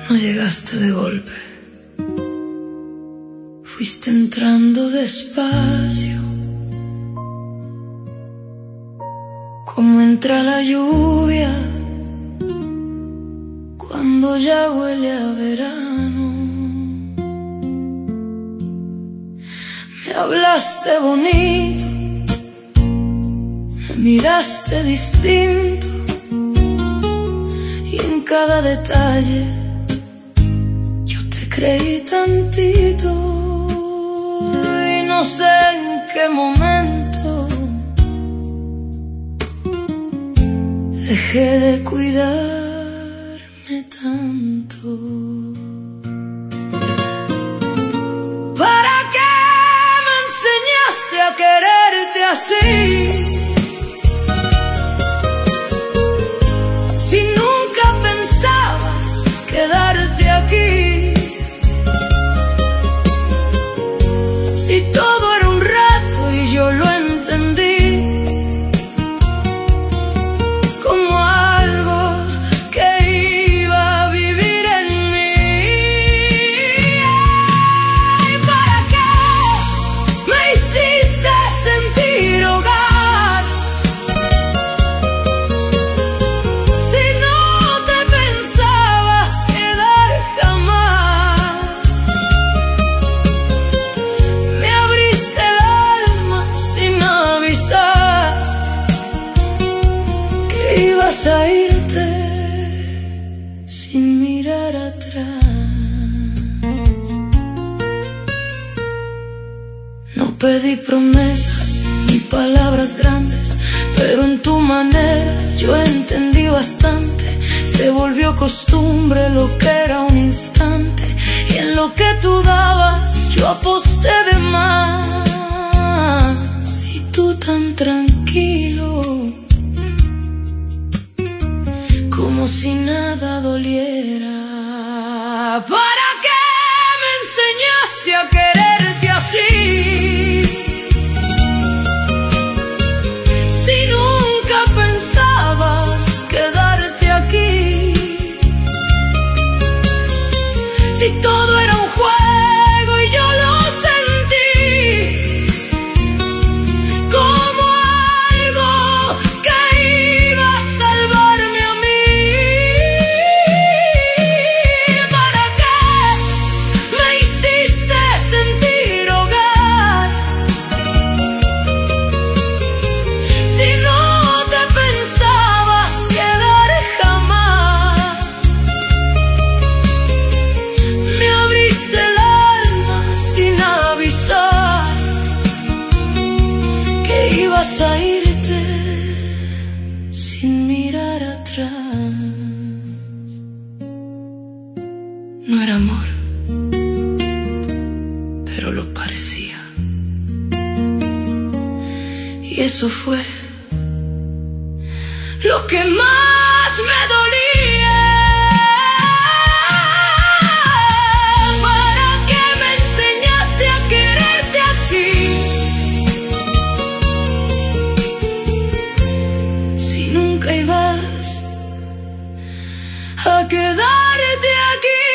No llegaste de golpe, fuiste entrando despacio, como entra la lluvia cuando ya huele a verano. Me hablaste bonito, me miraste distinto, y en cada detalle yo te creí tantito. Y no sé en qué momento dejé de cuidarme tanto. ¿Para qué me enseñaste a quererte así? Si nunca pensabas quedarte aquí. Si todo era un rato y yo lo entendí como algo que iba a vivir en mí. ¿Y para qué me hiciste sentir hogar? Si no te pensabas quedar jamás. Me abriste el alma sin avisar que ibas a irte sin mirar atrás. No pedí promesas ni palabras grandes, pero en tu manera yo entendí bastante. Se volvió costumbre lo que era un instante, y en lo que tú dabas yo aposté de más. Y tú tan tranquilo, como si nada doliera. ¿Para qué me enseñaste a quererte así? Si nunca pensabas quedarte aquí. Si todo era un juego y yo lo sentí como algo que iba a salvarme a mí. ¿Para qué me hiciste sentir hogar? Si no te pensabas quedar jamás. Me abriste el alma sin avisar que ibas a irte sin mirar atrás. No era amor, pero lo parecía. Y eso fue lo que más me dolía. ¿Para qué me enseñaste a quererte así? Si nunca ibas a quedarte aquí.